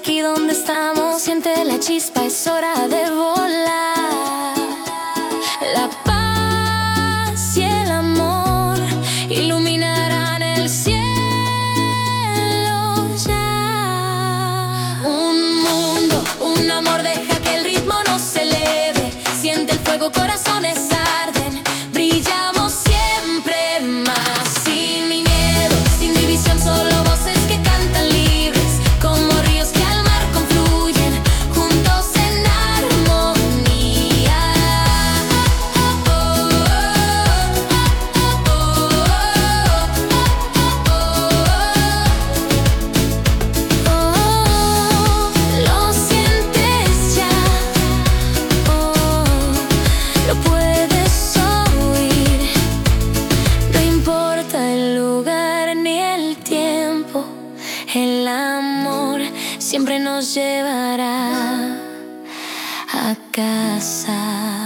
aquí donde estamos, siente la chispa, es hora de volar. La paz y el amor iluminarán el cielo ya. Un mundo, un amor, deja que el ritmo nos eleve. Siente el fuego, corazones arden, brillamos siempre más. Sin miedo, sin división, solo voces que cantan libres, como ríos que al mar confluyen, juntos en armonía. Lo sientes ya, lo puedes oír. No importa el lugar ni el tiempo, el amor siempre nos llevará a casa.